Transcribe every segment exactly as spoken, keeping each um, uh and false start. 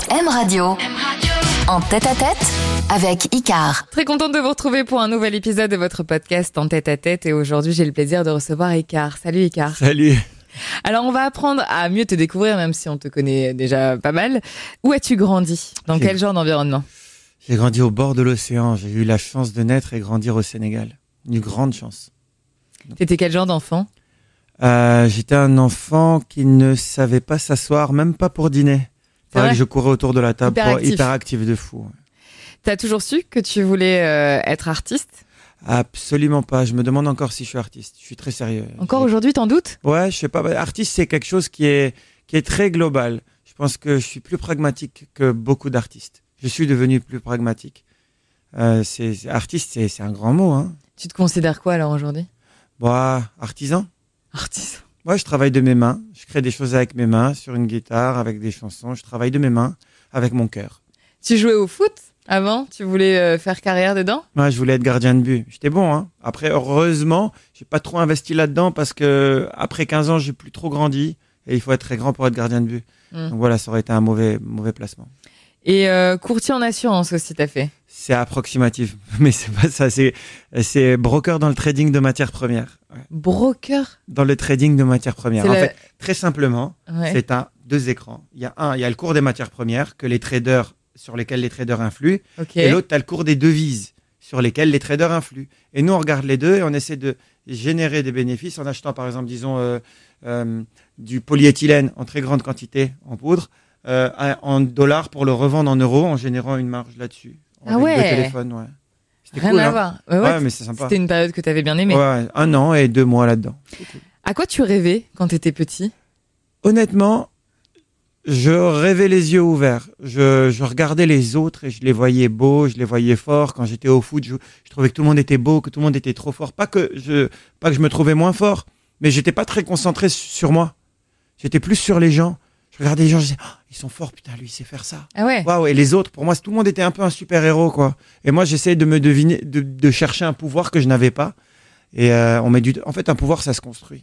M Radio. En tête-à-tête avec Icare. Très contente de vous retrouver pour un nouvel épisode de votre podcast En tête-à-tête. Et aujourd'hui, j'ai le plaisir de recevoir Icare. Salut Icare. Salut. Alors, on va apprendre à mieux te découvrir, même si on te connaît déjà pas mal. Où as-tu grandi ? Dans J'ai... quel genre d'environnement ? J'ai grandi au bord de l'océan. J'ai eu la chance de naître et grandir au Sénégal. Une grande chance. T'étais quel genre d'enfant ? euh, J'étais un enfant qui ne savait pas s'asseoir, même pas pour dîner. Pareil, je courais autour de la table, hyperactif, hyperactif de fou. Ouais. T'as toujours su que tu voulais euh, être artiste ? Absolument pas. Je me demande encore si je suis artiste. Je suis très sérieux. Encore J'ai... aujourd'hui, t'en doutes ? Ouais, je sais pas. Artiste, c'est quelque chose qui est, qui est très global. Je pense que je suis plus pragmatique que beaucoup d'artistes. Je suis devenu plus pragmatique. Euh, c'est, c'est, artiste, c'est, c'est un grand mot. Hein. Tu te considères quoi alors aujourd'hui ? Bah, artisan. Artisan. Ouais, je travaille de mes mains. Je crée des choses avec mes mains, sur une guitare, avec des chansons. Je travaille de mes mains, avec mon cœur. Tu jouais au foot avant ? Tu voulais euh, faire carrière dedans ? Ouais, je voulais être gardien de but. J'étais bon, hein. Après, heureusement, j'ai pas trop investi là-dedans parce que après quinze ans, j'ai plus trop grandi et il faut être très grand pour être gardien de but. Mmh. Donc voilà, ça aurait été un mauvais, mauvais placement. Et euh, courtier en assurance aussi, t'as fait ? C'est approximatif, mais c'est pas ça. C'est, c'est broker dans le trading de matières premières. Ouais. Broker ? Dans le trading de matières premières. C'est en la... fait, très simplement, ouais. C'est un deux écrans. Il y a un, il y a le cours des matières premières que les traders sur lesquels les traders influent, okay. Et l'autre, t'as le cours des devises sur lesquels les traders influent. Et nous, on regarde les deux et on essaie de générer des bénéfices en achetant, par exemple, disons euh, euh, du polyéthylène en très grande quantité en poudre. Euh, en dollars pour le revendre en euros en générant une marge là-dessus. Ah ouais. Deux téléphones, ouais. C'était Rien cool, à hein. voir. Ouais, ouais, ouais, mais c'est sympa. C'était une période que tu avais bien aimée. Ouais, un an et deux mois là-dedans. Cool. À quoi tu rêvais quand tu étais petit ? Honnêtement, je rêvais les yeux ouverts. Je, je regardais les autres et je les voyais beaux, je les voyais forts. Quand j'étais au foot, je, je trouvais que tout le monde était beau, que tout le monde était trop fort. Pas que je, pas que je me trouvais moins fort, mais j'étais pas très concentré sur moi. J'étais plus sur les gens. Je regardais les gens, je disais, oh, ils sont forts, putain, lui, il sait faire ça. Ah ouais. Waouh, et les autres, pour moi, tout le monde était un peu un super-héros, quoi. Et moi, j'essayais de me deviner, de, de chercher un pouvoir que je n'avais pas. Et euh, on met du, en fait, un pouvoir, ça se construit.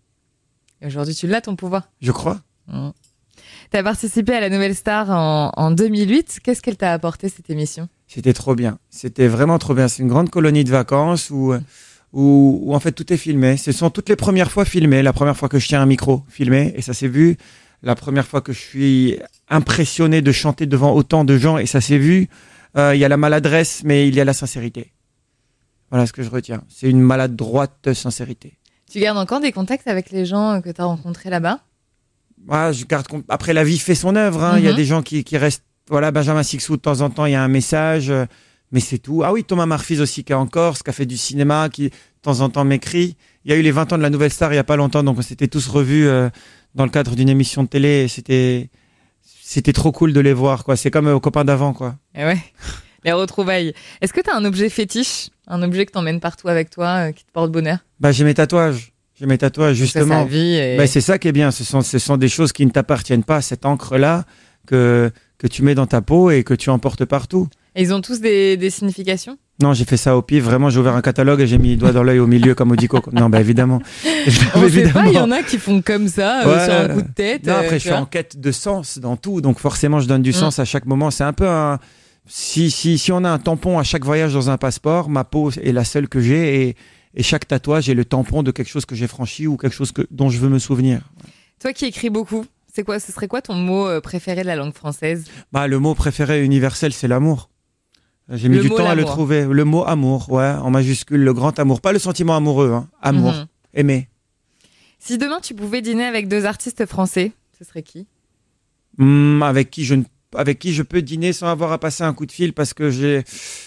Et aujourd'hui, tu l'as, ton pouvoir ? Je crois. Mmh. Tu as participé à la Nouvelle Star en, en deux mille huit. Qu'est-ce qu'elle t'a apporté, cette émission ? C'était trop bien. C'était vraiment trop bien. C'est une grande colonie de vacances où, où, où, en fait, tout est filmé. Ce sont toutes les premières fois filmées. La première fois que je tiens un micro filmé, et ça s'est vu. La première fois que je suis impressionné de chanter devant autant de gens, et ça s'est vu, euh, il y a la maladresse, mais il y a la sincérité. Voilà ce que je retiens. C'est une maladroite sincérité. Tu gardes encore des contacts avec les gens que tu as rencontrés là-bas ? Ouais, je garde compte. Après, la vie fait son œuvre. Hein. Mm-hmm. Il y a des gens qui, qui restent... Voilà, Benjamin Sixou, de temps en temps, il y a un message, euh, mais c'est tout. Ah oui, Thomas Marfis aussi, qui est en Corse, qui a fait du cinéma, qui, de temps en temps, m'écrit. Il y a eu les vingt ans de la Nouvelle Star il n'y a pas longtemps, donc on s'était tous revus... Euh, dans le cadre d'une émission de télé, et c'était c'était trop cool de les voir, quoi. C'est comme aux copains d'avant, quoi. Et ouais, les retrouvailles. Est-ce que tu as un objet fétiche, un objet que t'emmènes partout avec toi, euh, qui te porte bonheur ? Bah, j'ai mes tatouages. J'ai mes tatouages, justement. C'est sa vie. Et... Bah, c'est ça qui est bien. Ce sont, ce sont des choses qui ne t'appartiennent pas, cette encre-là, que, que tu mets dans ta peau et que tu emportes partout. Et ils ont tous des, des significations ? Non, j'ai fait ça au pif. Vraiment, j'ai ouvert un catalogue et j'ai mis le doigt dans l'œil au milieu comme Audico. Non, bah évidemment. On ne sait pas, il y en a qui font comme ça, euh, ouais. sur un coup de tête. Non, après, euh, je suis en quête de sens dans tout. Donc forcément, je donne du mmh. sens à chaque moment. C'est un peu un... Si, si, si on a un tampon à chaque voyage dans un passeport, ma peau est la seule que j'ai. Et, et chaque tatouage est le tampon de quelque chose que j'ai franchi ou quelque chose que, dont je veux me souvenir. Toi qui écris beaucoup, c'est quoi, ce serait quoi ton mot préféré de la langue française ? Bah, le mot préféré universel, c'est l'amour. J'ai mis le du mot, temps l'amour. à le trouver. Le mot amour, ouais, en majuscule, le grand amour. Pas le sentiment amoureux, hein. Amour, mmh. Aimer. Si demain tu pouvais dîner avec deux artistes français, ce serait qui ? mmh, avec qui je ne, avec qui je peux dîner sans avoir à passer un coup de fil parce que j'ai...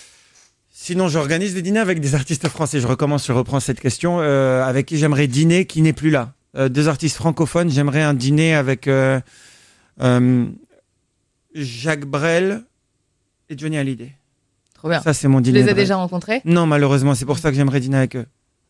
Sinon, j'organise des dîners avec des artistes français. Je recommence, je reprends cette question. Euh, avec qui j'aimerais dîner, qui n'est plus là. Euh, deux artistes francophones, j'aimerais un dîner avec euh, euh, Jacques Brel et Johnny Hallyday. Trop bien. Ça, c'est mon dîner. Tu les as déjà rencontrés ? Non, malheureusement. C'est pour ça que j'aimerais dîner avec eux.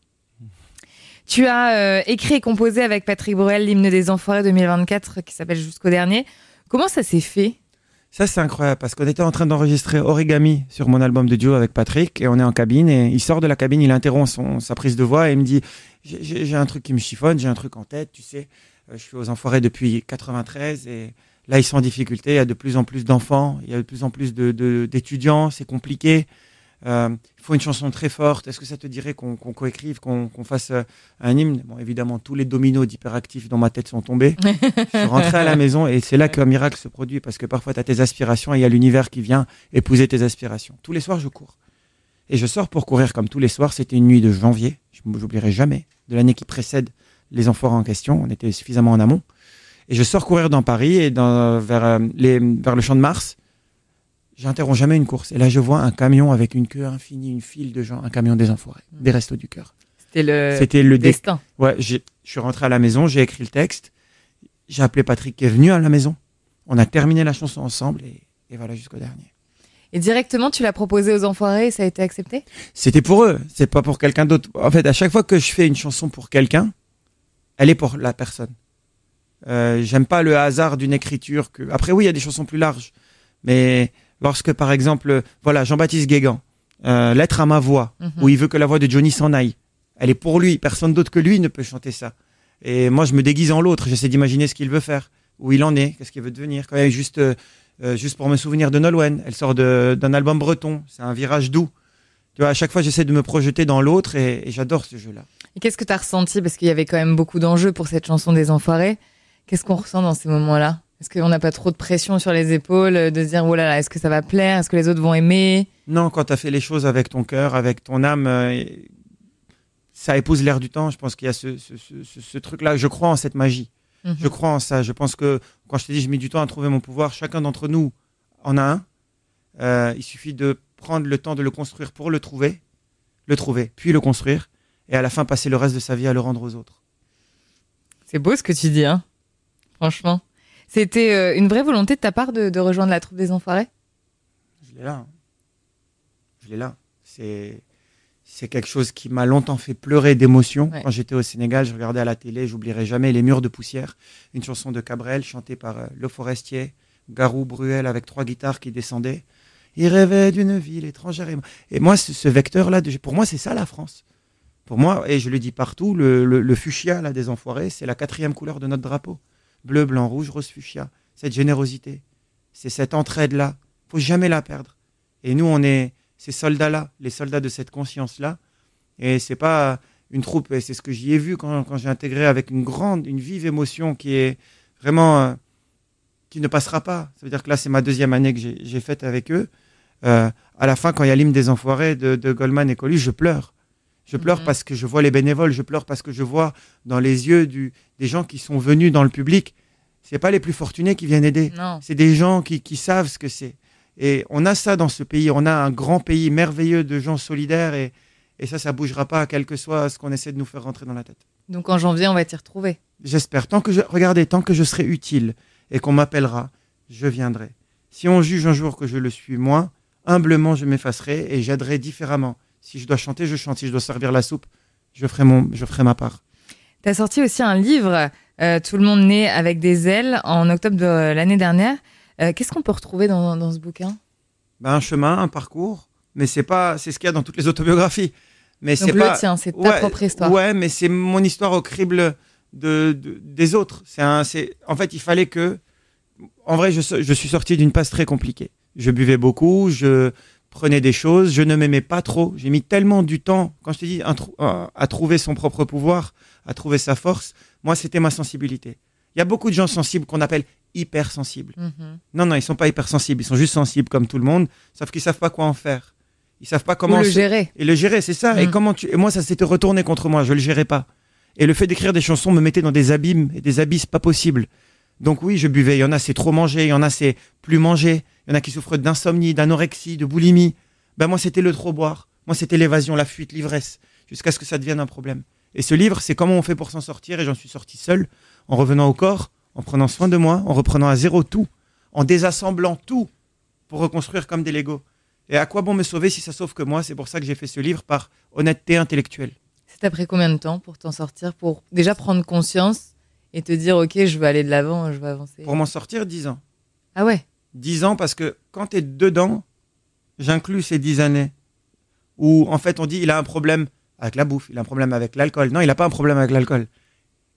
Tu as euh, écrit et composé avec Patrick Bruel l'hymne des Enfoirés deux mille vingt-quatre qui s'appelle Jusqu'au dernier. Comment ça s'est fait ? Ça, c'est incroyable parce qu'on était en train d'enregistrer Origami sur mon album de duo avec Patrick et on est en cabine et il sort de la cabine, il interrompt son, sa prise de voix et il me dit j'ai, j'ai, j'ai un truc qui me chiffonne, j'ai un truc en tête, tu sais. Euh, je suis aux Enfoirés depuis quatre-vingt-treize et Là, ils sont en difficulté. Il y a de plus en plus d'enfants. Il y a de plus en plus de, de, d'étudiants. C'est compliqué. Euh, il faut une chanson très forte. Est-ce que ça te dirait qu'on, qu'on coécrive, qu'on, qu'on fasse euh, un hymne? Bon, évidemment, tous les dominos d'hyperactifs dans ma tête sont tombés. Je suis rentré à la maison et c'est là qu'un miracle se produit parce que parfois, tu as tes aspirations et il y a l'univers qui vient épouser tes aspirations. Tous les soirs, je cours. Et je sors pour courir comme tous les soirs. C'était une nuit de janvier. Je n'oublierai jamais de l'année qui précède les Enfoirés en question. On était suffisamment en amont. Et je sors courir dans Paris et dans, vers, euh, les, vers le Champ de Mars. J'interromps jamais une course. Et là, je vois un camion avec une queue infinie, une file de gens, un camion des Enfoirés, mmh. des Restos du Cœur. C'était le, C'était le destin. Dé... Ouais, j'ai... je suis rentré à la maison, j'ai écrit le texte. J'ai appelé Patrick qui est venu à la maison. On a terminé la chanson ensemble et, et voilà jusqu'au dernier. Et directement, tu l'as proposé aux Enfoirés et ça a été accepté? C'était pour eux, c'est pas pour quelqu'un d'autre. En fait, à chaque fois que je fais une chanson pour quelqu'un, elle est pour la personne. Euh, j'aime pas le hasard d'une écriture. Que... Après, oui, il y a des chansons plus larges. Mais lorsque, par exemple, voilà, Jean-Baptiste Guégan, euh, Lettre à ma voix, mm-hmm. où il veut que la voix de Johnny s'en aille, elle est pour lui. Personne d'autre que lui ne peut chanter ça. Et moi, je me déguise en l'autre. J'essaie d'imaginer ce qu'il veut faire, où il en est, qu'est-ce qu'il veut devenir. Quand même, juste... Euh, Euh, juste pour me souvenir de Nolwenn, elle sort de, d'un album breton, c'est un virage doux. Tu vois, à chaque fois, j'essaie de me projeter dans l'autre et, et j'adore ce jeu-là. Et qu'est-ce que tu as ressenti? Parce qu'il y avait quand même beaucoup d'enjeux pour cette chanson des Enfoirés. Qu'est-ce qu'on ressent dans ces moments-là? Est-ce qu'on n'a pas trop de pression sur les épaules de se dire, oh là là, est-ce que ça va plaire? Est-ce que les autres vont aimer? Non, quand tu as fait les choses avec ton cœur, avec ton âme, euh, ça épouse l'air du temps. Je pense qu'il y a ce, ce, ce, ce, ce truc-là. Je crois en cette magie. Mmh. Je crois en ça. Je pense que quand je t'ai dit, je mets du temps à trouver mon pouvoir, chacun d'entre nous en a un. Euh, il suffit de prendre le temps de le construire pour le trouver, le trouver, puis le construire, et à la fin passer le reste de sa vie à le rendre aux autres. C'est beau ce que tu dis, hein. Franchement. C'était euh, une vraie volonté de ta part de, de rejoindre la troupe des Enfoirés? Je l'ai là. Je l'ai là. C'est... C'est quelque chose qui m'a longtemps fait pleurer d'émotion. Ouais. Quand j'étais au Sénégal, je regardais à la télé, j'oublierai jamais Les Murs de poussière, une chanson de Cabrel chantée par euh, Le Forestier, Garou, Bruel avec trois guitares qui descendaient. Il rêvait d'une ville étrangère. Et moi, ce, ce vecteur-là, de, pour moi, c'est ça la France. Pour moi, et je le dis partout, le, le, le fuchsia là, des Enfoirés, c'est la quatrième couleur de notre drapeau. Bleu, blanc, rouge, rose, fuchsia. Cette générosité, c'est cette entraide-là. Il ne faut jamais la perdre. Et nous, on est... ces soldats-là, les soldats de cette conscience-là. Et c'est pas une troupe, et c'est ce que j'y ai vu quand, quand j'ai intégré avec une grande, une vive émotion qui est vraiment, euh, qui ne passera pas. Ça veut dire que là, c'est ma deuxième année que j'ai, j'ai faite avec eux. Euh, à la fin, quand il y a l'hymne des Enfoirés de, de Goldman et Coluche, je pleure. Je pleure mm-hmm. parce que je vois les bénévoles, je pleure parce que je vois dans les yeux du, des gens qui sont venus dans le public. C'est pas les plus fortunés qui viennent aider. Non. C'est des gens qui, qui savent ce que c'est. Et on a ça dans ce pays, on a un grand pays merveilleux de gens solidaires et, et ça, ça ne bougera pas, quel que soit ce qu'on essaie de nous faire rentrer dans la tête. Donc en janvier, on va t'y retrouver. J'espère. Tant que je, regardez, tant que je serai utile et qu'on m'appellera, je viendrai. Si on juge un jour que je le suis moins, humblement, je m'effacerai et j'aiderai différemment. Si je dois chanter, je chante. Si je dois servir la soupe, je ferai, mon, je ferai ma part. Tu as sorti aussi un livre, euh, Tout le monde naît avec des ailes, en octobre de l'année dernière. Euh, qu'est-ce qu'on peut retrouver dans, dans ce bouquin? Ben, un chemin, un parcours, mais c'est pas, c'est ce qu'il y a dans toutes les autobiographies. Mais Donc c'est le pas, tien, c'est ta ouais, propre histoire. Ouais, mais c'est mon histoire au crible de, de des autres. C'est un, c'est, en fait, il fallait que, en vrai, je, je suis sorti d'une passe très compliquée. Je buvais beaucoup, je prenais des choses, je ne m'aimais pas trop. J'ai mis tellement du temps, quand je te dis, à, à trouver son propre pouvoir, à trouver sa force. Moi, c'était ma sensibilité. Il y a beaucoup de gens sensibles qu'on appelle hypersensibles. Mm-hmm. Non, non, ils sont pas hypersensibles, ils sont juste sensibles comme tout le monde, sauf qu'ils savent pas quoi en faire. Ils savent pas comment Ou le se... gérer. Et le gérer, c'est ça. Mm. Et comment tu... Et moi, ça s'était retourné contre moi, je le gérais pas. Et le fait d'écrire des chansons me mettait dans des abîmes et des abysses pas possibles. Donc oui, je buvais. Il y en a, c'est trop manger, il y en a, c'est plus manger. Il y en a qui souffrent d'insomnie, d'anorexie, de boulimie. Ben moi, c'était le trop boire. Moi, c'était l'évasion, la fuite, l'ivresse, jusqu'à ce que ça devienne un problème. Et ce livre, c'est comment on fait pour s'en sortir. Et j'en suis sorti seul, en revenant au corps, en prenant soin de moi, en reprenant à zéro tout, en désassemblant tout pour reconstruire comme des Legos. Et à quoi bon me sauver si ça sauve que moi? C'est pour ça que j'ai fait ce livre, par honnêteté intellectuelle. C'est après combien de temps pour t'en sortir, pour déjà prendre conscience et te dire, ok, je vais aller de l'avant, je vais avancer? Pour m'en sortir, dix ans. Ah ouais? Dix ans, parce que quand tu es dedans, j'inclus ces dix années où, en fait, on dit il a un problème avec la bouffe, il a un problème avec l'alcool. Non, il n'a pas un problème avec l'alcool.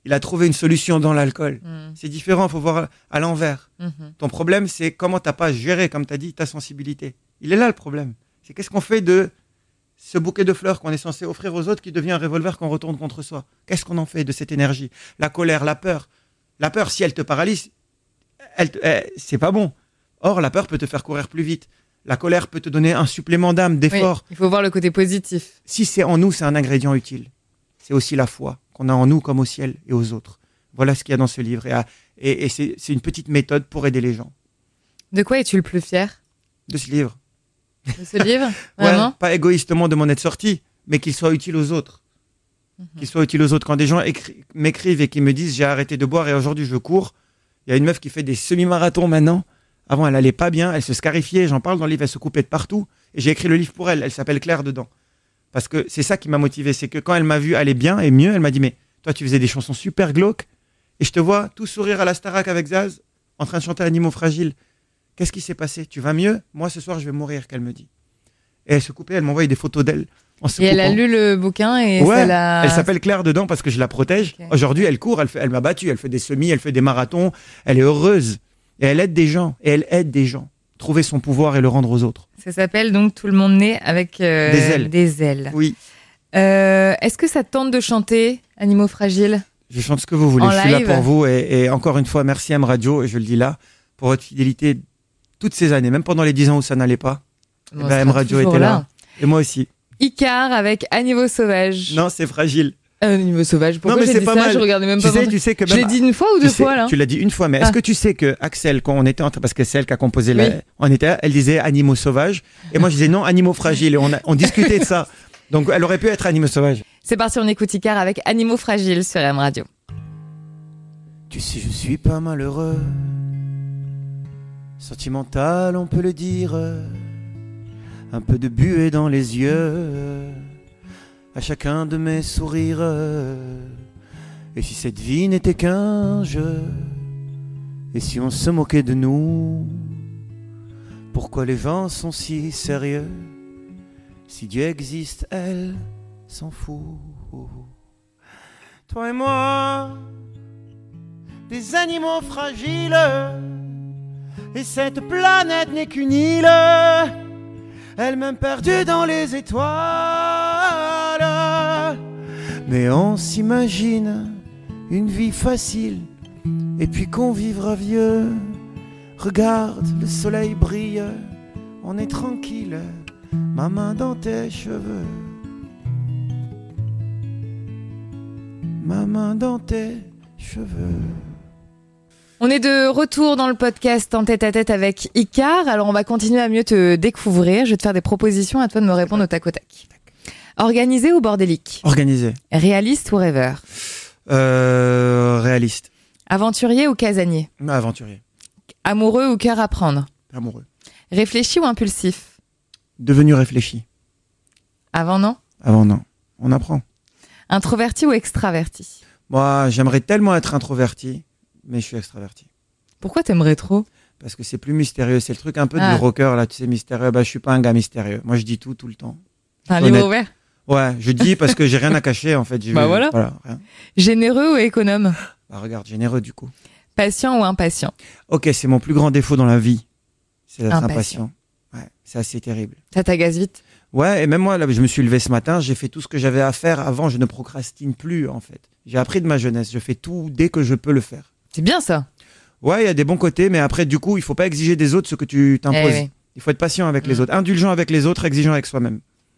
il a trouvé une solution dans l'alcool. Mmh. C'est différent, il faut voir à l'envers. Mmh. Ton problème, c'est comment tu n'as pas géré, comme tu as dit, ta sensibilité. Il est là le problème. C'est qu'est-ce qu'on fait de ce bouquet de fleurs qu'on est censé offrir aux autres qui devient un revolver qu'on retourne contre soi. Qu'est-ce qu'on en fait de cette énergie? La colère, la peur. La peur, si elle te paralyse, elle, elle, c'est pas bon. Or, la peur peut te faire courir plus vite. La colère peut te donner un supplément d'âme, d'effort. Oui, il faut voir le côté positif. Si c'est en nous, c'est un ingrédient utile. C'est aussi la foi qu'on a en nous comme au ciel et aux autres. Voilà ce qu'il y a dans ce livre. Et, et, et c'est, c'est une petite méthode pour aider les gens. De quoi es-tu le plus fier? De ce livre. De ce livre? Vraiment? Ouais, pas égoïstement de m'en être sorti, mais qu'il soit utile aux autres. Mm-hmm. Qu'il soit utile aux autres. Quand des gens écri- m'écrivent et qui me disent « j'ai arrêté de boire et aujourd'hui je cours », il y a une meuf qui fait des semi-marathons maintenant. Avant, elle allait pas bien, elle se scarifiait, j'en parle dans le livre, elle se coupait de partout. Et j'ai écrit le livre pour elle, elle s'appelle Claire dedans. Parce que c'est ça qui m'a motivé, c'est que quand elle m'a vu aller bien et mieux, elle m'a dit « mais toi tu faisais des chansons super glauques et je te vois tout sourire à la Starac avec Zaz, en train de chanter Animaux fragiles. Qu'est-ce qui s'est passé? Tu vas mieux? Moi ce soir je vais mourir », qu'elle me dit. Et elle se coupait, elle m'envoyait des photos d'elle. En se et coupant. Elle a lu le bouquin et ouais, ça l'a... elle s'appelle Claire dedans parce que je la protège. Okay. Aujourd'hui elle court, elle, fait, elle m'a battu, elle fait des semis, elle fait des marathons, elle est heureuse. Et elle aide des gens, et elle aide des gens. Trouver son pouvoir et le rendre aux autres. Ça s'appelle donc Tout le monde naît avec euh, des ailes. Des ailes. Oui. Euh, est-ce que ça te tente de chanter Animaux fragiles? Je chante ce que vous voulez, en je live. suis là pour vous. Et, et encore une fois, merci M Radio, et je le dis là, pour votre fidélité toutes ces années, même pendant les dix ans où ça n'allait pas. Bon, ben, M Radio était là. là. Et moi aussi. Icar avec Animaux sauvages. Non, c'est fragile. Un animal sauvage. Pourquoi non, mais j'ai c'est dit pas ça mal. Je regardais même tu pas. Sais, tu sais que je l'ai dit une fois ou deux sais, fois là. Tu l'as dit une fois, mais ah. est-ce que tu sais que Axel, quand on était en train, parce que c'est elle qui a composé, oui. la, on était, elle disait animaux sauvages, et moi je disais non, animaux fragiles, et on, a, on discutait de ça. Donc elle aurait pu être animaux sauvages. C'est parti, on écoute Icar avec Animaux fragiles sur M Radio. Tu sais, je suis pas malheureux, sentimental, on peut le dire, un peu de buée dans les yeux. À chacun de mes sourires. Et si cette vie n'était qu'un jeu? Et si on se moquait de nous? Pourquoi les gens sont si sérieux? Si Dieu existe, elle s'en fout. Toi et moi, des animaux fragiles, et cette planète n'est qu'une île, elle-même perdue dans les étoiles. Mais on s'imagine une vie facile, et puis qu'on vivra vieux. Regarde, le soleil brille, on est tranquille, ma main dans tes cheveux. Ma main dans tes cheveux. On est de retour dans le podcast En tête à tête avec Icar. Alors on va continuer à mieux te découvrir. Je vais te faire des propositions, à toi de me répondre au tac au tac. Organisé ou bordélique? Organisé. Réaliste ou rêveur? euh, Réaliste. Aventurier ou casanier? Aventurier. Amoureux ou cœur à prendre? Amoureux. Réfléchi ou impulsif? Devenu réfléchi. Avant non? Avant non. On apprend. Introverti ou extraverti? Moi, j'aimerais tellement être introverti, mais je suis extraverti. Pourquoi t'aimerais trop? Parce que c'est plus mystérieux. C'est le truc un peu ah. du rocker, là, tu sais, mystérieux. Bah, je suis pas un gars mystérieux. Moi, je dis tout, tout le temps. Un livre ouvert? Ouais, je dis parce que j'ai rien à cacher, en fait. J'ai bah vu, voilà. voilà rien. Généreux ou économe? Bah, regarde, généreux, du coup. Patient ou impatient? Ok, c'est mon plus grand défaut dans la vie. C'est d'être impatient. Ouais, c'est assez terrible. Ça t'agace vite? Ouais, et même moi, là, je me suis levé ce matin, j'ai fait tout ce que j'avais à faire avant, je ne procrastine plus, en fait. J'ai appris de ma jeunesse, je fais tout dès que je peux le faire. C'est bien ça. Ouais, il y a des bons côtés, mais après, du coup, il faut pas exiger des autres ce que tu t'imposes. Eh oui. Il faut être patient avec mmh. les autres, indulgent avec les autres, exigeant avec soi-même.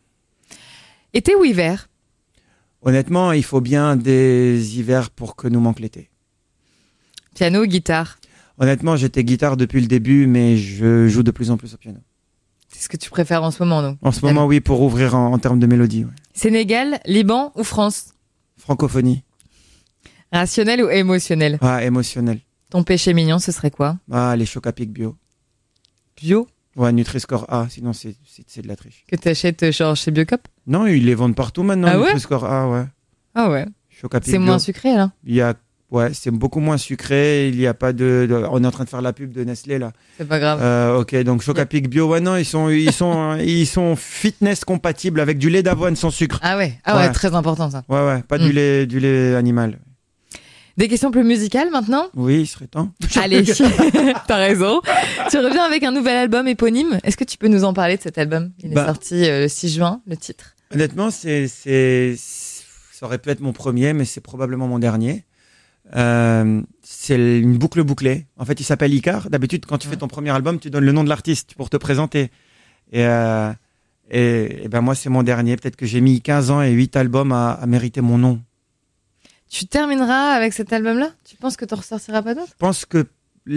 Été ou hiver? Honnêtement, il faut bien des hivers pour que nous manque l'été. Piano ou guitare? Honnêtement, j'étais guitare depuis le début, mais je joue de plus en plus au piano. C'est ce que tu préfères en ce moment, donc? En ce piano. moment, oui, pour ouvrir en, en termes de mélodie. Ouais. Sénégal, Liban ou France? Francophonie. Rationnel ou émotionnel? Ah, émotionnel. Ton péché mignon, ce serait quoi? Ah, les chocs à pic bio. Bio? Ouais, Nutri-Score A, sinon c'est, c'est, c'est de la triche. Que t'achètes genre chez Biocop? Non, ils les vendent partout maintenant, ah ouais Nutri-Score A, ouais. Ah ouais. Choc à pic c'est bio. moins sucré, là? Il y a... Ouais, c'est beaucoup moins sucré, il y a pas de, de... On est en train de faire la pub de Nestlé, là. C'est pas grave. Euh, ok, donc choc à pic bio, ouais, non, ils sont, ils sont, ils sont fitness compatibles avec du lait d'avoine sans sucre. Ah ouais, ah ouais, ouais très important ça. Ouais, ouais, pas mm. du lait, du lait animal. Des questions plus musicales maintenant ? Oui, il serait temps. Allez, t'as raison. Tu reviens avec un nouvel album éponyme. Est-ce que tu peux nous en parler de cet album ? Il est bah, sorti euh, le six juin, le titre. Honnêtement, c'est, c'est, ça aurait pu être mon premier, mais c'est probablement mon dernier. Euh, c'est une boucle bouclée. En fait, il s'appelle Icar. D'habitude, quand tu ouais. fais ton premier album, tu donnes le nom de l'artiste pour te présenter. Et, euh, et, et ben moi, c'est mon dernier. Peut-être que j'ai mis quinze ans et huit albums à, à mériter mon nom. Tu termineras avec cet album-là ? Tu penses que tu ne ressortiras pas d'autre ? Je pense que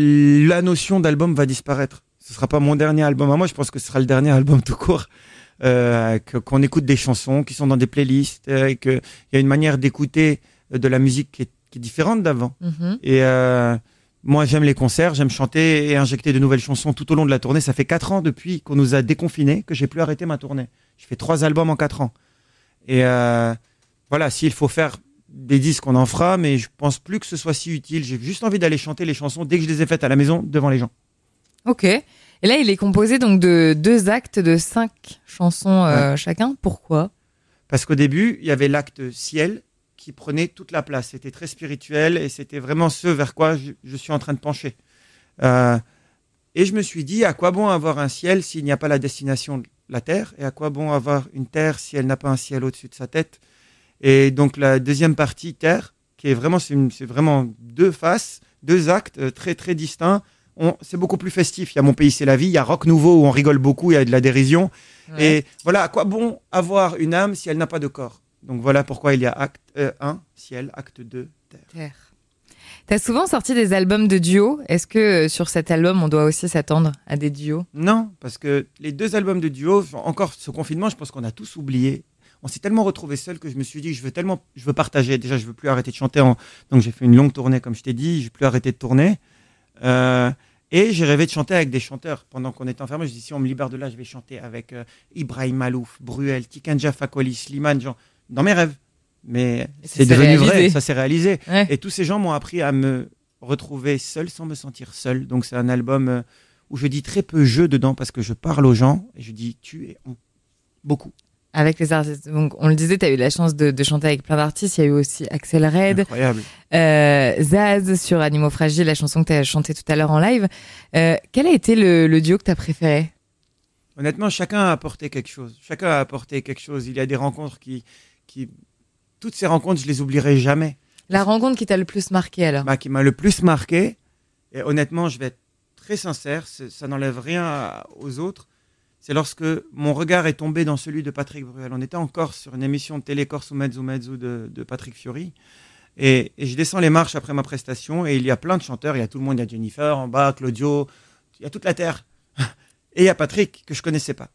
la notion d'album va disparaître. Ce ne sera pas mon dernier album à moi, je pense que ce sera le dernier album tout court. Euh, que, qu'on écoute des chansons qui sont dans des playlists, euh, et qu'il y a une manière d'écouter de la musique qui est, qui est différente d'avant. Mm-hmm. Et euh, moi, j'aime les concerts, j'aime chanter et injecter de nouvelles chansons tout au long de la tournée. Ça fait quatre ans depuis qu'on nous a déconfinés que j'ai plus arrêté ma tournée. Je fais trois albums en quatre ans. Et euh, voilà, s'il faut faire des disques, on en fera, mais je pense plus que ce soit si utile. J'ai juste envie d'aller chanter les chansons dès que je les ai faites à la maison devant les gens. Ok. Et là, il est composé donc de deux actes de cinq chansons euh, ouais. chacun. Pourquoi ? Parce qu'au début, il y avait l'acte ciel qui prenait toute la place. C'était très spirituel et c'était vraiment ce vers quoi je, je suis en train de pencher. Euh, et je me suis dit, à quoi bon avoir un ciel s'il n'y a pas la destination de la terre ? Et à quoi bon avoir une terre si elle n'a pas un ciel au-dessus de sa tête ? Et donc la deuxième partie, Terre, qui est vraiment, c'est, une, c'est vraiment deux faces, deux actes euh, très très distincts. On, c'est beaucoup plus festif. Il y a Mon pays, c'est la vie. Il y a Rock Nouveau où on rigole beaucoup. Il y a de la dérision. Ouais. Et voilà, à quoi bon avoir une âme si elle n'a pas de corps ? Donc voilà pourquoi il y a acte euh, un, ciel, acte deux, terre. Terre. T'as souvent sorti des albums de duo. Est-ce que euh, sur cet album, on doit aussi s'attendre à des duos ? Non, parce que les deux albums de duo, encore ce confinement, je pense qu'on a tous oublié. On s'est tellement retrouvés seuls que je me suis dit, je veux tellement, je veux partager. Déjà, je veux plus arrêter de chanter. En... Donc, j'ai fait une longue tournée, comme je t'ai dit. J'ai plus arrêté de tourner. Euh, et j'ai rêvé de chanter avec des chanteurs. Pendant qu'on était enfermés, je me suis dit, si on me libère de là, je vais chanter avec euh, Ibrahim Malouf, Bruel, Tikanja Fakoli, Slimane, genre, dans mes rêves. Mais c'est devenu réalisé. Vrai, ça s'est réalisé. Ouais. Et tous ces gens m'ont appris à me retrouver seul sans me sentir seul. Donc, c'est un album euh, où je dis très peu je dedans parce que je parle aux gens et je dis tu et on. Beaucoup. Avec les artistes. Donc, on le disait, tu as eu la chance de, de chanter avec plein d'artistes. Il y a eu aussi Axel Red. Incroyable. Euh, Zaz sur Animaux Fragiles, la chanson que tu as chantée tout à l'heure en live. Euh, quel a été le, le duo que tu as préféré ? Honnêtement, chacun a apporté quelque chose. Chacun a apporté quelque chose. Il y a des rencontres qui... qui... Toutes ces rencontres, je les oublierai jamais. La rencontre qui t'a le plus marqué alors ? Bah, qui m'a le plus marqué. Et honnêtement, je vais être très sincère. Ça n'enlève rien aux autres. C'est lorsque mon regard est tombé dans celui de Patrick Bruel. On était en Corse sur une émission de télé Corse ou Mezzo Mezzo de, de Patrick Fiori. Et, et je descends les marches après ma prestation et il y a plein de chanteurs. Il y a tout le monde. Il y a Jennifer en bas, Claudio. Il y a toute la terre. Et il y a Patrick que je ne connaissais pas.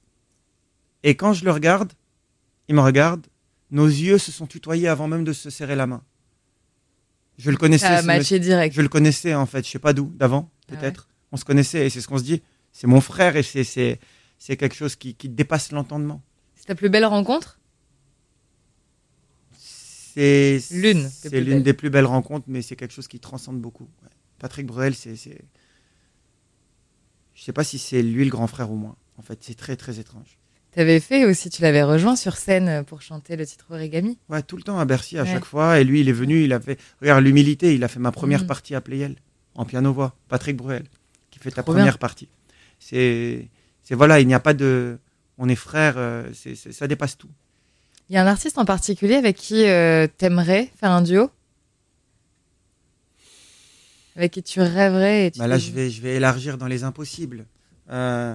Et quand je le regarde, il me regarde. Nos yeux se sont tutoyés avant même de se serrer la main. Je le connaissais. Ça a matché direct. Je le connaissais en fait. Je ne sais pas d'où, d'avant peut-être. Ah ouais. On se connaissait et c'est ce qu'on se dit. C'est mon frère et c'est... c'est C'est quelque chose qui, qui dépasse l'entendement. C'est ta plus belle rencontre ? C'est l'une, c'est l'une belles. des plus belles rencontres, mais c'est quelque chose qui transcende beaucoup. Ouais. Patrick Bruel, c'est, c'est... je ne sais pas si c'est lui le grand frère ou moi. En fait, c'est très très étrange. Tu avais fait aussi, tu l'avais rejoint sur scène pour chanter le titre Origami. Ouais, tout le temps à Bercy, à ouais. chaque fois. Et lui, il est venu, il a fait, regarde l'humilité, il a fait ma première mmh. partie à Playel en piano-voix. Patrick Bruel, qui fait ta Trop première bien. partie. C'est C'est voilà, il n'y a pas de... On est frères, euh, c'est, c'est, ça dépasse tout. Il y a un artiste en particulier avec qui euh, t'aimerais faire un duo ? Avec qui tu rêverais et tu bah Là, je vais, je vais élargir dans les impossibles. Euh...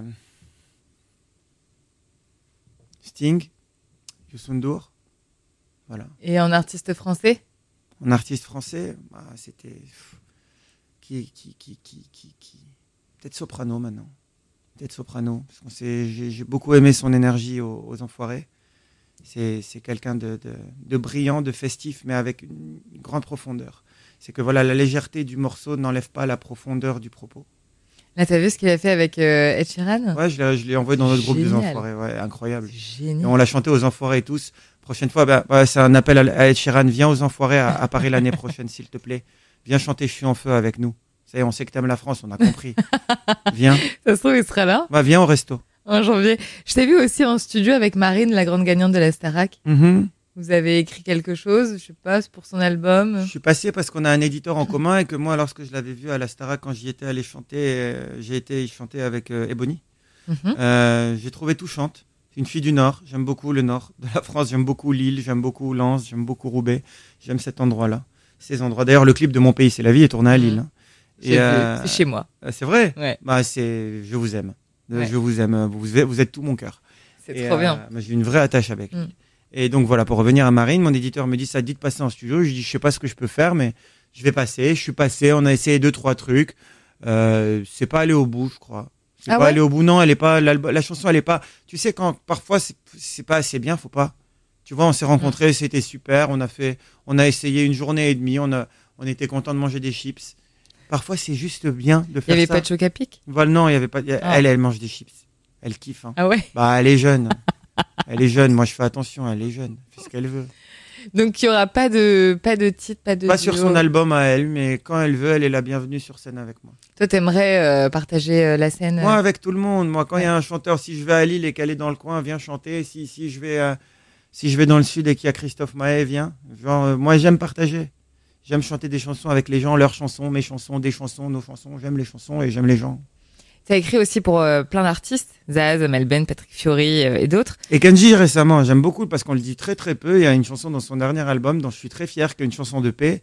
Sting, Youssou N'Dour, voilà. Et en artiste français ? En artiste français, bah, c'était... Qui, qui, qui, qui, qui, qui... Peut-être Soprano maintenant. Peut-être Soprano, parce qu'on s'est, j'ai, j'ai beaucoup aimé son énergie aux, aux Enfoirés. C'est, c'est quelqu'un de, de, de brillant, de festif, mais avec une, une grande profondeur. C'est que voilà, la légèreté du morceau n'enlève pas la profondeur du propos. Là, t'as vu ce qu'il a fait avec euh, Ed Sheeran ? Ouais, je l'ai, je l'ai envoyé dans notre groupe des Enfoirés. Ouais, incroyable. Génial. Et on l'a chanté aux Enfoirés tous. Prochaine fois, bah, ouais, c'est un appel à Ed Sheeran. Viens aux Enfoirés à, à Paris l'année prochaine, s'il te plaît. Viens chanter Je suis en feu avec nous. Ça y est, on sait que t'aimes la France, on a compris. Viens. Ça se trouve, il sera là. Bah, viens au resto. En janvier. Je t'ai vu aussi en studio avec Marine, la grande gagnante de la Starac. Mm-hmm. Vous avez écrit quelque chose, je sais pas, pour son album? Je suis passé parce qu'on a un éditeur en commun et que moi, lorsque je l'avais vu à la Starac, quand j'y étais allé chanter, euh, j'ai été y chanter avec euh, Ebony. Mm-hmm. Euh, j'ai trouvé touchante. C'est une fille du Nord. J'aime beaucoup le Nord de la France. J'aime beaucoup Lille. J'aime beaucoup Lens. J'aime beaucoup Roubaix. J'aime cet endroit-là. Ces endroits. D'ailleurs, le clip de Mon pays, c'est la vie est tourné à Lille. Hein. Et euh, c'est chez moi. C'est vrai. Ouais. Bah, c'est. Je vous aime. Ouais. Je vous aime. Vous, vous êtes tout mon cœur. C'est et, trop euh, bien. J'ai une vraie attache avec lui. Mm. Et donc voilà, pour revenir à Marine, mon éditeur me dit ça te dit de passer en studio. Je dis je sais pas ce que je peux faire, mais je vais passer. Je suis passé. On a essayé deux trois trucs. Euh, c'est pas allé au bout, je crois. C'est ah pas ouais allé au bout. Non, elle est pas. La chanson, elle est pas. Tu sais quand parfois c'est c'est pas assez bien, faut pas. Tu vois, on s'est rencontrés, mmh. c'était super. On a fait, on a essayé une journée et demie. On a, on était content de manger des chips. Parfois, c'est juste bien de faire ça. Il y avait pas de choc à pic. Voilà, non, il y avait pas. Ah. Elle, elle mange des chips. Elle kiffe. Hein. Ah ouais. Bah, elle est jeune. Elle est jeune. Moi, je fais attention. Elle est jeune. Elle fait ce qu'elle veut. Donc, il y aura pas de, pas de titre, pas de. Pas duo. sur son album à elle, mais quand elle veut, elle est la bienvenue sur scène avec moi. Toi, t'aimerais euh, partager euh, la scène. Moi, avec tout le monde. Moi, quand il ouais. y a un chanteur, si je vais à Lille et qu'elle est dans le coin, viens chanter. Si, si je vais, euh, si je vais dans le sud et qu'il y a Christophe Maé, viens. Genre, euh, moi, j'aime partager. J'aime chanter des chansons avec les gens, leurs chansons, mes chansons, des chansons, nos chansons. J'aime les chansons et j'aime les gens. Tu as écrit aussi pour euh, plein d'artistes, Zaz, Amel Ben, Patrick Fiori euh, et d'autres. Et Kenji récemment, j'aime beaucoup parce qu'on le dit très très peu. Il y a une chanson dans son dernier album dont je suis très fier, qui est une chanson de paix,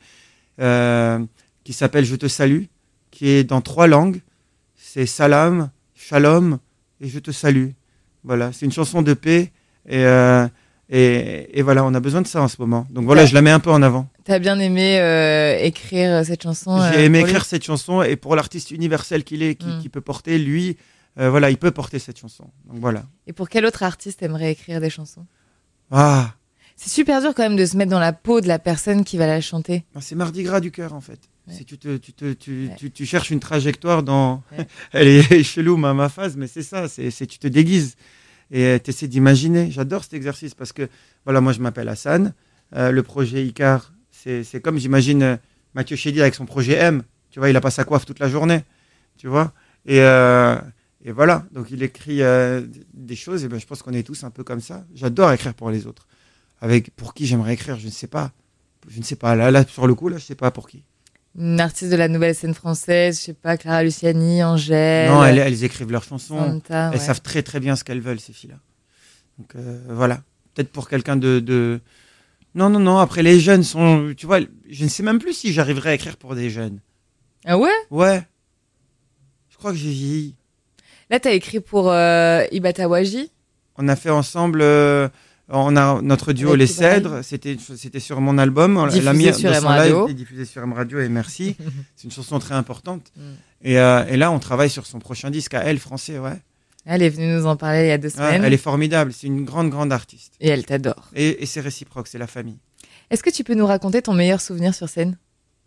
euh, qui s'appelle Je te salue, qui est dans trois langues. C'est salam, shalom et je te salue. Voilà, c'est une chanson de paix et, euh, et, et voilà, on a besoin de ça en ce moment. Donc voilà, ouais. je la mets un peu en avant. T'as bien aimé euh, écrire cette chanson? J'ai euh, aimé écrire lui. cette chanson et pour l'artiste universel qu'il est, qui, mm. qui peut porter, lui, euh, voilà, il peut porter cette chanson. Donc voilà. Et pour quel autre artiste aimerait écrire des chansons? Ah, c'est super dur quand même de se mettre dans la peau de la personne qui va la chanter. C'est Mardi Gras du cœur en fait. Ouais. Si tu, te, tu, te, tu, ouais. tu, tu cherches une trajectoire dans... Ouais. Elle est chelou ma, ma phase, mais c'est ça, c'est, c'est tu te déguises et tu essaies d'imaginer. J'adore cet exercice parce que, voilà, moi je m'appelle Hassan, euh, le projet Icar, c'est, c'est comme j'imagine euh, Mathieu Chédid avec son projet M, tu vois, il a pas sa coiffe toute la journée, tu vois, et, euh, et voilà, donc il écrit euh, des choses, et ben je pense qu'on est tous un peu comme ça. J'adore écrire pour les autres. Avec, pour qui j'aimerais écrire, je ne sais pas. Je ne sais pas, là, là sur le coup, là, je ne sais pas pour qui. Une artiste de la nouvelle scène française, je sais pas, Clara Luciani, Angèle. Non, elles, elles écrivent leurs chansons. Santa, elles ouais. savent très très bien ce qu'elles veulent, ces filles-là. Donc euh, voilà, peut-être pour quelqu'un de, de... Non, non, non, après les jeunes sont... Tu vois, je ne sais même plus si j'arriverai à écrire pour des jeunes. Ah ouais? Ouais. Je crois que j'ai vieilli. Là, tu as écrit pour euh, Ibata Waji. On a fait ensemble... Euh... On a notre duo Avec Les Cèdres, c'était, c'était sur mon album. Diffusé la mienne, sur M Radio. Diffusé sur M Radio et merci. C'est une chanson très importante. Mm. Et, euh, et là, on travaille sur son prochain disque à elle, français, ouais. Elle est venue nous en parler il y a deux semaines. Ouais, elle est formidable, c'est une grande, grande artiste. Et elle t'adore. Et, et c'est réciproque, c'est la famille. Est-ce que tu peux nous raconter ton meilleur souvenir sur scène?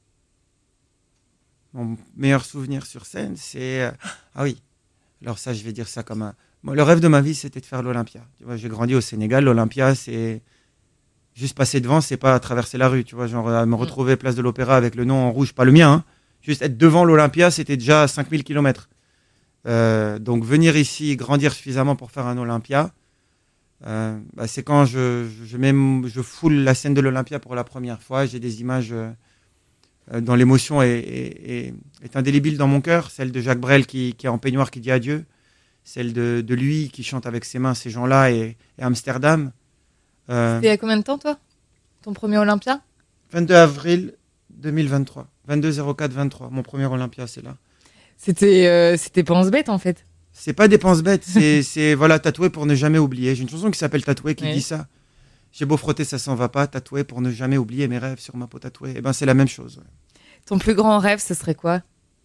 Mon meilleur souvenir sur scène, c'est... Euh... Ah oui, alors ça, je vais dire ça comme un... Bon, le rêve de ma vie, c'était de faire l'Olympia. Tu vois, j'ai grandi au Sénégal. L'Olympia, c'est juste passer devant, c'est pas traverser la rue. Tu vois, genre me retrouver place de l'Opéra avec le nom en rouge, pas le mien. Hein. Juste être devant l'Olympia, c'était déjà cinq mille kilomètres. Euh, donc venir ici, grandir suffisamment pour faire un Olympia, euh, bah, c'est quand je, je, je, mets, je foule la scène de l'Olympia pour la première fois. J'ai des images euh, dont l'émotion est, est, est, est indélébile dans mon cœur. Celle de Jacques Brel qui, qui est en peignoir, qui dit adieu. Celle de, de lui qui chante avec ses mains ces gens-là et, et Amsterdam. Euh, C'était il y a combien de temps, toi? Ton premier Olympia? vingt-deux avril deux mille vingt-trois. vingt-deux zéro quatre vingt-trois. Mon premier Olympia, c'est là. C'était, euh, c'était Pense Bête, en fait. C'est pas des Pense Bêtes. C'est, c'est voilà, tatoué pour ne jamais oublier. J'ai une chanson qui s'appelle Tatoué qui oui. dit ça. J'ai beau frotter, ça s'en va pas. Tatoué pour ne jamais oublier mes rêves sur ma peau tatouée. Et ben, c'est la même chose. Ouais. Ton plus grand rêve, ce serait quoi?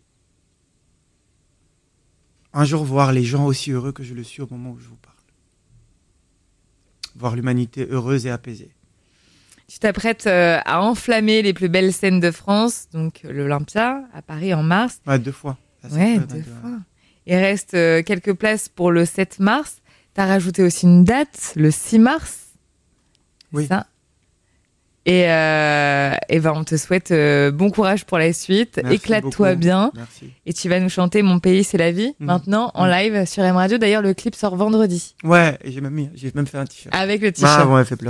Un jour, voir les gens aussi heureux que je le suis au moment où je vous parle. Voir l'humanité heureuse et apaisée. Tu t'apprêtes euh, à enflammer les plus belles scènes de France, donc l'Olympia, à Paris en mars. Ouais, deux fois. Là, ouais, deux, deux fois. Il reste euh, quelques places pour le sept mars. Tu as rajouté aussi une date, le six mars. Oui. Ça. Et, euh, et ben on te souhaite euh, bon courage pour la suite. Merci Éclate-toi beaucoup. bien. Merci. Et tu vas nous chanter Mon pays, c'est la vie. Mmh. Maintenant, en mmh. live sur M Radio. D'ailleurs, le clip sort vendredi. Ouais, et j'ai même, mis, j'ai même fait un t-shirt. Avec le t-shirt. Ah, bon, elle fait pleurer.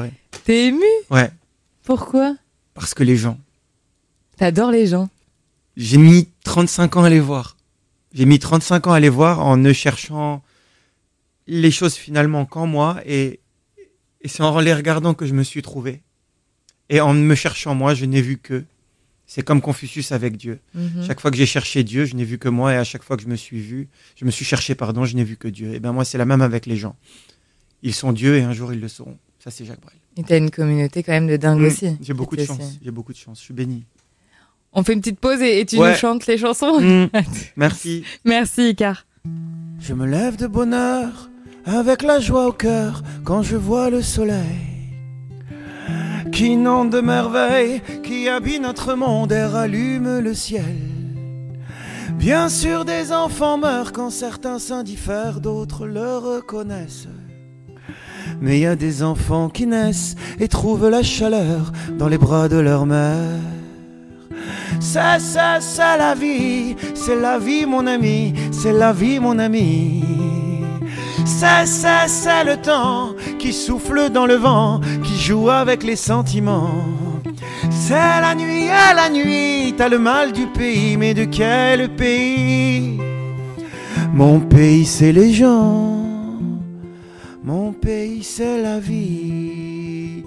T'es ému? Ouais. Pourquoi? Parce que les gens. T'adores les gens? J'ai mis trente-cinq ans à les voir. J'ai mis trente-cinq ans à les voir en ne cherchant les choses finalement qu'en moi. Et, et c'est en les regardant que je me suis trouvé. Et en me cherchant moi, je n'ai vu que. C'est comme Confucius avec Dieu. Mm-hmm. Chaque fois que j'ai cherché Dieu, je n'ai vu que moi. Et à chaque fois que je me suis vu, je me suis cherché, pardon, je n'ai vu que Dieu. Et bien moi, c'est la même avec les gens. Ils sont Dieu et un jour, ils le seront. Ça, c'est Jacques Brel. Et t'as une communauté quand même de dingue mmh. aussi. J'ai beaucoup de chance. Aussi. J'ai beaucoup de chance. Je suis béni. On fait une petite pause et, et tu ouais. nous chantes les chansons. Mmh. Merci. Merci, Icare. Je me lève de bonne heure avec la joie au cœur quand je vois le soleil qui inonde de merveilles, qui habille notre monde et rallume le ciel. Bien sûr, des enfants meurent quand certains s'indiffèrent, d'autres le reconnaissent. Mais il y a des enfants qui naissent et trouvent la chaleur dans les bras de leur mère. C'est, c'est, c'est la vie, c'est la vie mon ami, c'est la vie mon ami. C'est, c'est, c'est le temps qui souffle dans le vent, qui joue avec les sentiments. C'est la nuit, et la nuit, t'as le mal du pays, mais de quel pays? Mon pays c'est les gens, mon pays c'est la vie.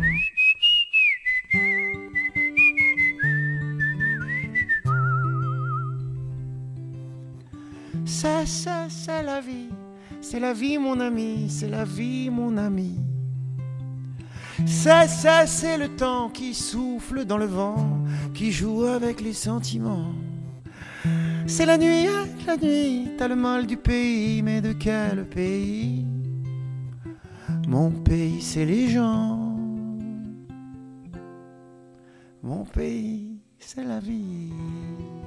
C'est, c'est, c'est la vie, c'est la vie mon ami, c'est la vie mon ami. C'est, c'est, c'est le temps qui souffle dans le vent, qui joue avec les sentiments. C'est la nuit, la nuit, t'as le mal du pays, mais de quel pays? Mon pays c'est les gens, mon pays c'est la vie.